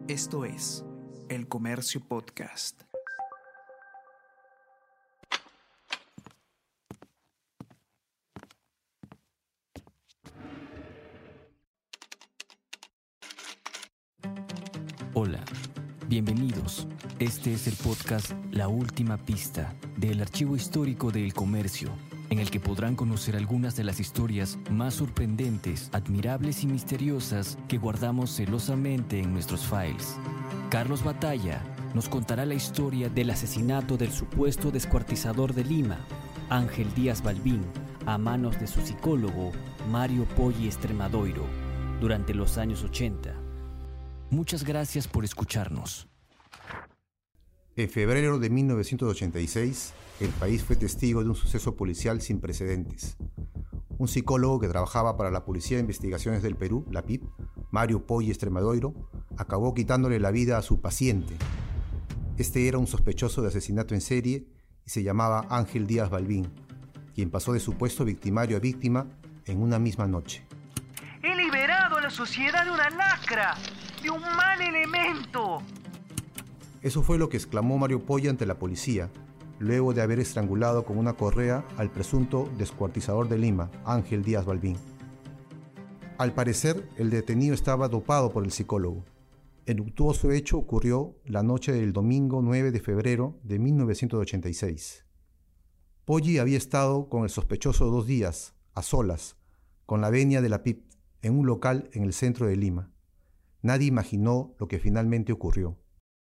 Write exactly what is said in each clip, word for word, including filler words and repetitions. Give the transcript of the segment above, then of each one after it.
Esto es El Comercio Podcast. Hola, bienvenidos. Este es el podcast La Última Pista del Archivo Histórico de El Comercio, en el que podrán conocer algunas de las historias más sorprendentes, admirables y misteriosas que guardamos celosamente en nuestros files. Carlos Batalla nos contará la historia del asesinato del supuesto descuartizador de Lima, Ángel Díaz Balbín, a manos de su psicólogo Mario Poggi Estremadoiro, durante los años ochenta. Muchas gracias por escucharnos. En febrero de mil novecientos ochenta y seis, el país fue testigo de un suceso policial sin precedentes. Un psicólogo que trabajaba para la Policía de Investigaciones del Perú, la P I P, Mario Poggi Estremadoiro, acabó quitándole la vida a su paciente. Este era un sospechoso de asesinato en serie y se llamaba Ángel Díaz Balbín, quien pasó de supuesto victimario a víctima en una misma noche. ¡He liberado a la sociedad de una lacra, de un mal elemento! Eso fue lo que exclamó Mario Poggi ante la policía, luego de haber estrangulado con una correa al presunto descuartizador de Lima, Ángel Díaz Balbín. Al parecer, el detenido estaba dopado por el psicólogo. El luctuoso hecho ocurrió la noche del domingo nueve de febrero de mil novecientos ochenta y seis. Poggi había estado con el sospechoso dos días, a solas, con la venia de la P I P, en un local en el centro de Lima. Nadie imaginó lo que finalmente ocurrió.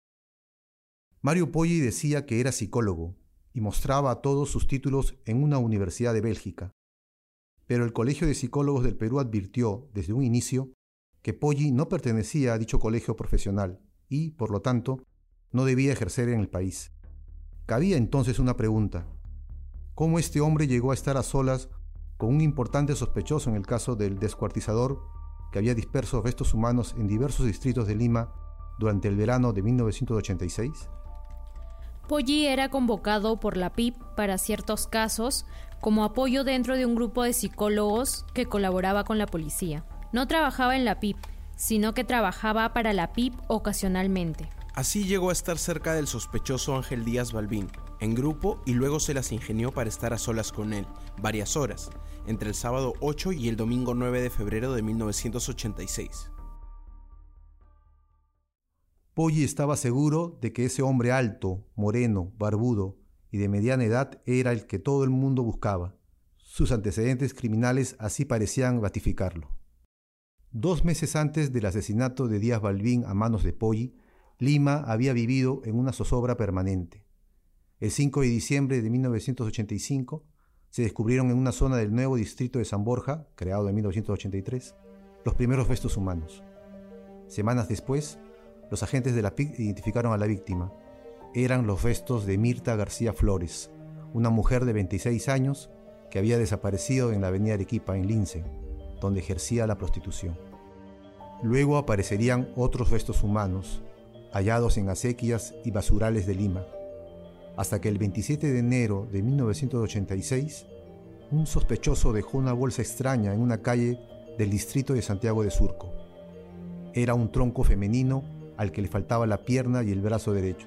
Mario Poggi decía que era psicólogo y mostraba a todos sus títulos en una universidad de Bélgica. Pero el Colegio de Psicólogos del Perú advirtió desde un inicio que Poggi no pertenecía a dicho colegio profesional y, por lo tanto, no debía ejercer en el país. Cabía entonces una pregunta: ¿cómo este hombre llegó a estar a solas con un importante sospechoso en el caso del descuartizador que había disperso restos humanos en diversos distritos de Lima durante el verano de mil novecientos ochenta y seis? Poggi era convocado por la P I P para ciertos casos como apoyo dentro de un grupo de psicólogos que colaboraba con la policía. No trabajaba en la P I P, sino que trabajaba para la P I P ocasionalmente. Así llegó a estar cerca del sospechoso Ángel Díaz Balbín, en grupo, y luego se las ingenió para estar a solas con él, varias horas, entre el sábado ocho y el domingo nueve de febrero de mil novecientos ochenta y seis. Poggi estaba seguro de que ese hombre alto, moreno, barbudo y de mediana edad era el que todo el mundo buscaba. Sus antecedentes criminales así parecían ratificarlo. Dos meses antes del asesinato de Díaz Balbín a manos de Poggi, Lima había vivido en una zozobra permanente. El cinco de diciembre de mil novecientos ochenta y cinco se descubrieron en una zona del nuevo distrito de San Borja, creado en mil novecientos ochenta y tres, los primeros restos humanos. Semanas después, los agentes de la P I C identificaron a la víctima. Eran los restos de Mirta García Flores, una mujer de veintiséis años que había desaparecido en la avenida Arequipa, en Lince, donde ejercía la prostitución. Luego aparecerían otros restos humanos, hallados en acequias y basurales de Lima, hasta que el veintisiete de enero de mil novecientos ochenta y seis, un sospechoso dejó una bolsa extraña en una calle del distrito de Santiago de Surco. Era un tronco femenino al que le faltaba la pierna y el brazo derechos.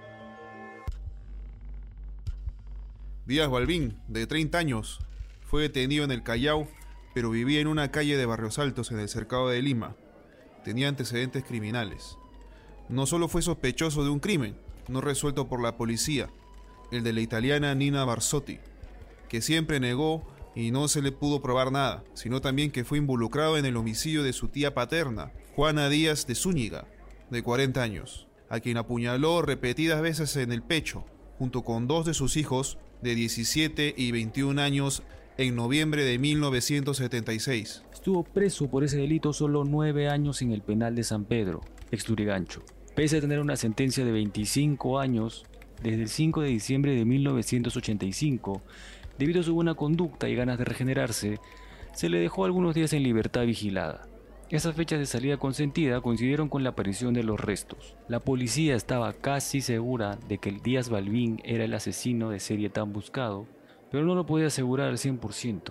Díaz Balbín, de treinta años, fue detenido en el Callao, pero vivía en una calle de Barrios Altos en el cercado de Lima. Tenía antecedentes criminales. No solo fue sospechoso de un crimen no resuelto por la policía, el de la italiana Nina Barsotti, que siempre negó y no se le pudo probar nada, sino también que fue involucrado en el homicidio de su tía paterna, Juana Díaz de Zúñiga, de cuarenta años, a quien apuñaló repetidas veces en el pecho, junto con dos de sus hijos de diecisiete y veintiún años, en noviembre de mil novecientos setenta y seis. Estuvo preso por ese delito solo nueve años en el penal de San Pedro, ex Lurigancho. Pese a tener una sentencia de veinticinco años, desde el cinco de diciembre de mil novecientos ochenta y cinco, debido a su buena conducta y ganas de regenerarse, se le dejó algunos días en libertad vigilada. Esas fechas de salida consentida coincidieron con la aparición de los restos. La policía estaba casi segura de que el Díaz Balbín era el asesino de serie tan buscado, pero no lo podía asegurar al cien por ciento.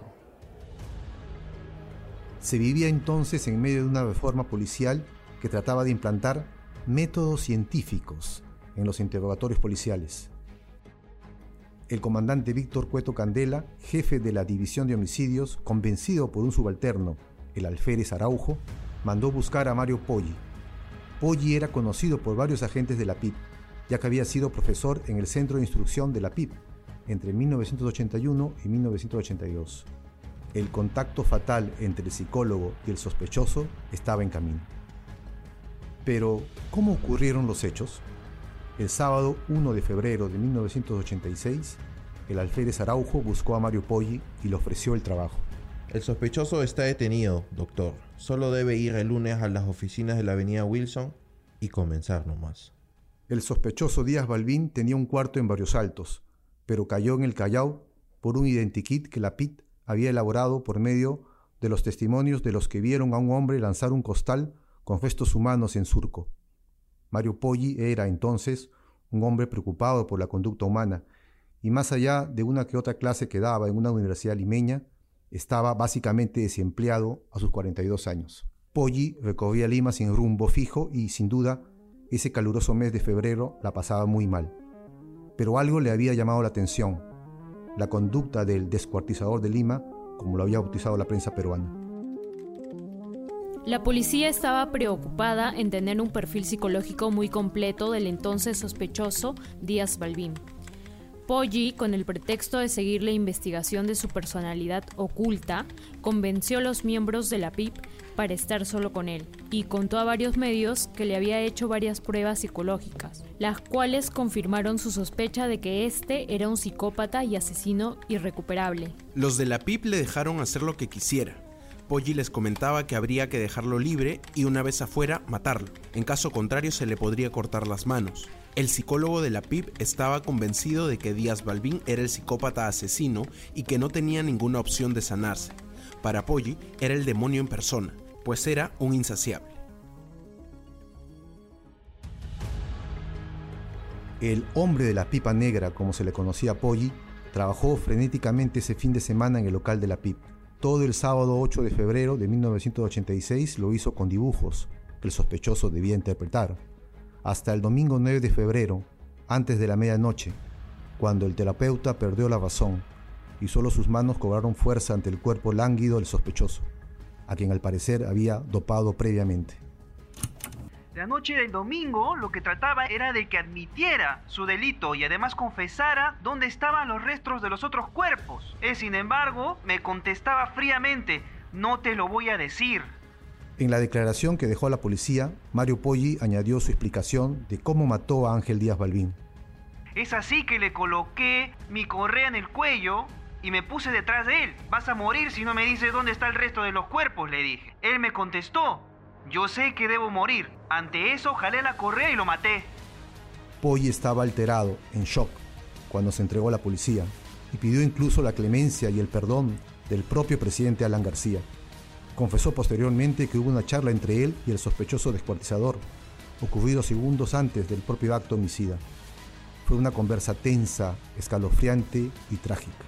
Se vivía entonces en medio de una reforma policial que trataba de implantar métodos científicos en los interrogatorios policiales. El comandante Víctor Cueto Candela, jefe de la División de Homicidios, convencido por un subalterno, el alférez Araujo, mandó buscar a Mario Poggi. Poggi era conocido por varios agentes de la P I P, ya que había sido profesor en el Centro de Instrucción de la P I P entre mil novecientos ochenta y uno y mil novecientos ochenta y dos. El contacto fatal entre el psicólogo y el sospechoso estaba en camino. Pero, ¿cómo ocurrieron los hechos? El sábado uno de febrero de mil novecientos ochenta y seis, el alférez Araujo buscó a Mario Poggi y le ofreció el trabajo. El sospechoso está detenido, doctor. Solo debe ir el lunes a las oficinas de la avenida Wilson y comenzar nomás. El sospechoso Díaz Balbín tenía un cuarto en Barrios Altos, pero cayó en el Callao por un identikit que la P I T había elaborado por medio de los testimonios de los que vieron a un hombre lanzar un costal con gestos humanos en Surco. Mario Poggi era entonces un hombre preocupado por la conducta humana y más allá de una que otra clase que daba en una universidad limeña, estaba básicamente desempleado a sus cuarenta y dos años. Poggi recorría Lima sin rumbo fijo y, sin duda, ese caluroso mes de febrero la pasaba muy mal. Pero algo le había llamado la atención: la conducta del descuartizador de Lima, como lo había bautizado la prensa peruana. La policía estaba preocupada en tener un perfil psicológico muy completo del entonces sospechoso Díaz Balbín. Poggi, con el pretexto de seguir la investigación de su personalidad oculta, convenció a los miembros de la P I P para estar solo con él y contó a varios medios que le había hecho varias pruebas psicológicas, las cuales confirmaron su sospecha de que este era un psicópata y asesino irrecuperable. Los de la P I P le dejaron hacer lo que quisiera. Poggi les comentaba que habría que dejarlo libre y una vez afuera matarlo. En caso contrario se le podría cortar las manos. El psicólogo de la P I P estaba convencido de que Díaz Balbín era el psicópata asesino y que no tenía ninguna opción de sanarse. Para Poggi era el demonio en persona, pues era un insaciable. El hombre de la pipa negra, como se le conocía a Poggi, trabajó frenéticamente ese fin de semana en el local de la P I P. Todo el sábado ocho de febrero de mil novecientos ochenta y seis lo hizo con dibujos que el sospechoso debía interpretar. Hasta el domingo nueve de febrero, antes de la medianoche, cuando el terapeuta perdió la razón y solo sus manos cobraron fuerza ante el cuerpo lánguido del sospechoso, a quien al parecer había dopado previamente. La noche del domingo lo que trataba era de que admitiera su delito y además confesara dónde estaban los restos de los otros cuerpos. Él, sin embargo, me contestaba fríamente: no te lo voy a decir. En la declaración que dejó a la policía, Mario Poggi añadió su explicación de cómo mató a Ángel Díaz Balbín. Es así que le coloqué mi correa en el cuello y me puse detrás de él. Vas a morir si no me dices dónde está el resto de los cuerpos, le dije. Él me contestó: yo sé que debo morir. Ante eso jalé la correa y lo maté. Poggi estaba alterado, en shock, cuando se entregó a la policía y pidió incluso la clemencia y el perdón del propio presidente Alan García. Confesó posteriormente que hubo una charla entre él y el sospechoso descuartizador, ocurrido segundos antes del propio acto homicida. Fue una conversa tensa, escalofriante y trágica.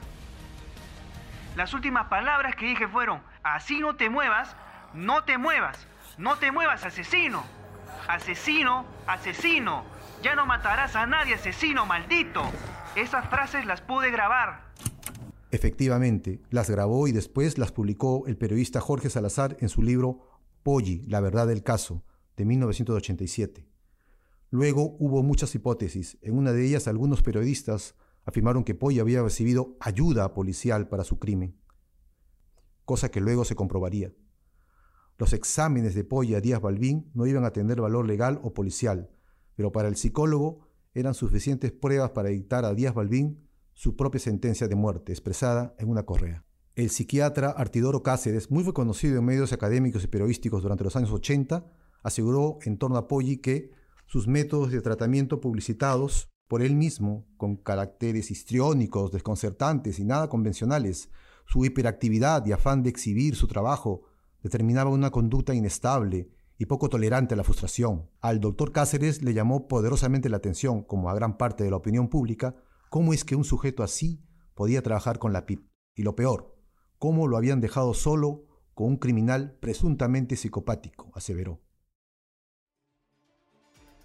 Las últimas palabras que dije fueron: así no te muevas, no te muevas, no te muevas, asesino. Asesino, asesino. Ya no matarás a nadie, asesino maldito. Esas frases las pude grabar. Efectivamente, las grabó y después las publicó el periodista Jorge Salazar en su libro Poggi, la verdad del caso, de mil novecientos ochenta y siete. Luego hubo muchas hipótesis. En una de ellas, algunos periodistas afirmaron que Poggi había recibido ayuda policial para su crimen, cosa que luego se comprobaría. Los exámenes de Poggi a Díaz Balbín no iban a tener valor legal o policial, pero para el psicólogo eran suficientes pruebas para dictar a Díaz Balbín su propia sentencia de muerte, expresada en una correa. El psiquiatra Artidoro Cáceres, muy reconocido en medios académicos y periodísticos durante los años ochenta, aseguró en torno a Poggi que sus métodos de tratamiento publicitados por él mismo, con caracteres histriónicos, desconcertantes y nada convencionales, su hiperactividad y afán de exhibir su trabajo, determinaban una conducta inestable y poco tolerante a la frustración. Al doctor Cáceres le llamó poderosamente la atención, como a gran parte de la opinión pública, cómo es que un sujeto así podía trabajar con la P I P. Y lo peor, cómo lo habían dejado solo con un criminal presuntamente psicopático, aseveró.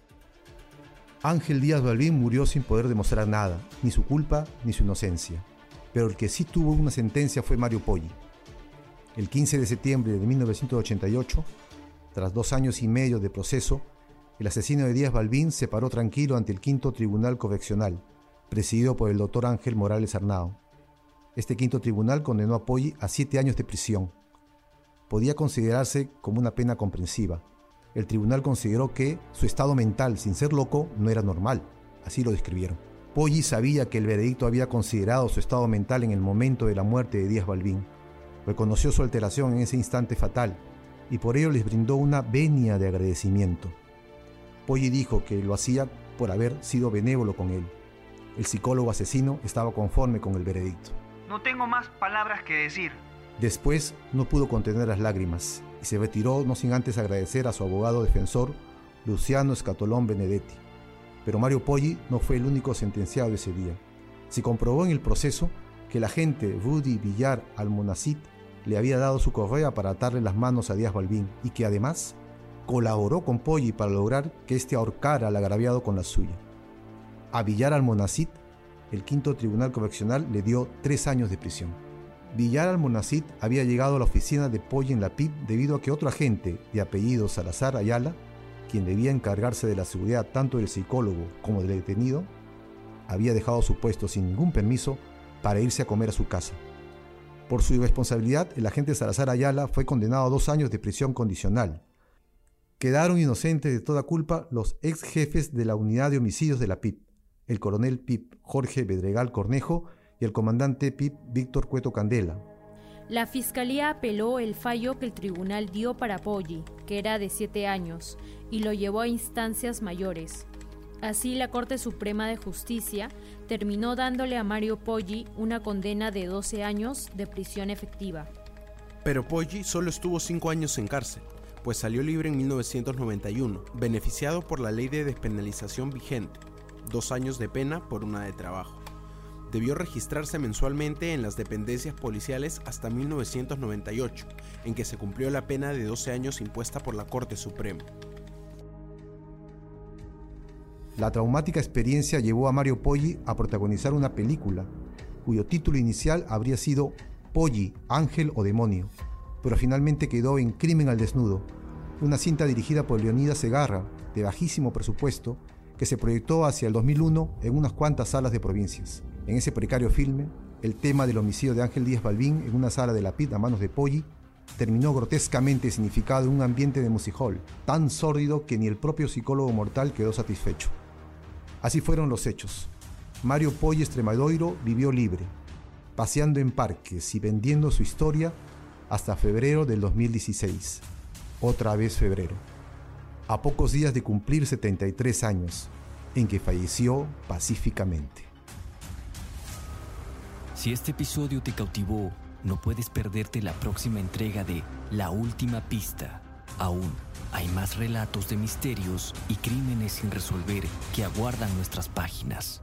Ángel Díaz Balbín murió sin poder demostrar nada, ni su culpa ni su inocencia. Pero el que sí tuvo una sentencia fue Mario Poggi. El quince de septiembre de mil novecientos ochenta y ocho, tras dos años y medio de proceso, el asesino de Díaz Balbín se paró tranquilo ante el quinto Tribunal Correccional, presidido por el doctor Ángel Morales Arnao. Este quinto tribunal condenó a Poggi a siete años de prisión. Podía considerarse como una pena comprensiva. El tribunal consideró que su estado mental, sin ser loco, no era normal. Así lo describieron. Poggi sabía que el veredicto había considerado su estado mental en el momento de la muerte de Díaz Balbín. Reconoció su alteración en ese instante fatal y por ello les brindó una venia de agradecimiento. Poggi dijo que lo hacía por haber sido benévolo con él. El psicólogo asesino estaba conforme con el veredicto. No tengo más palabras que decir. Después no pudo contener las lágrimas y se retiró no sin antes agradecer a su abogado defensor, Luciano Escatolón Benedetti. Pero Mario Poggi no fue el único sentenciado ese día. Se comprobó en el proceso que el agente Rudy Villar Almonacid le había dado su correa para atarle las manos a Díaz Balbín y que además colaboró con Poggi para lograr que éste ahorcara al agraviado con la suya. A Villar Almonacid, el quinto tribunal correccional le dio tres años de prisión. Villar Almonacid había llegado a la oficina de Poggi en la P I B debido a que otro agente de apellido Salazar Ayala, quien debía encargarse de la seguridad tanto del psicólogo como del detenido, había dejado su puesto sin ningún permiso para irse a comer a su casa. Por su irresponsabilidad, el agente Salazar Ayala fue condenado a dos años de prisión condicional. Quedaron inocentes de toda culpa los ex jefes de la unidad de homicidios de la P I B, el coronel P I B Jorge Bedregal Cornejo y el comandante P I B Víctor Cueto Candela. La fiscalía apeló el fallo que el tribunal dio para Poggi, que era de siete años, y lo llevó a instancias mayores. Así, la Corte Suprema de Justicia terminó dándole a Mario Poggi una condena de doce años de prisión efectiva. Pero Poggi solo estuvo cinco años en cárcel, pues salió libre en mil novecientos noventa y uno, beneficiado por la ley de despenalización vigente, dos años de pena por una de trabajo. Debió registrarse mensualmente en las dependencias policiales hasta mil novecientos noventa y ocho, en que se cumplió la pena de doce años impuesta por la Corte Suprema. La traumática experiencia llevó a Mario Poggi a protagonizar una película, cuyo título inicial habría sido Poggi, Ángel o Demonio, pero finalmente quedó en Crimen al Desnudo, una cinta dirigida por Leonidas Segarra, de bajísimo presupuesto, que se proyectó hacia el dos mil uno en unas cuantas salas de provincias. En ese precario filme, el tema del homicidio de Ángel Díaz Balbín en una sala de la P I B a manos de Poggi terminó grotescamente significado en un ambiente de music hall, tan sórdido que ni el propio psicólogo mortal quedó satisfecho. Así fueron los hechos. Mario Poggi Extremadoiro vivió libre, paseando en parques y vendiendo su historia hasta febrero del dos mil dieciséis. Otra vez febrero. A pocos días de cumplir setenta y tres años, en que falleció pacíficamente. Si este episodio te cautivó, no puedes perderte la próxima entrega de La Última Pista. Aún hay más relatos de misterios y crímenes sin resolver que aguardan nuestras páginas.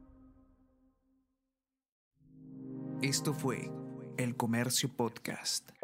Esto fue El Comercio Podcast.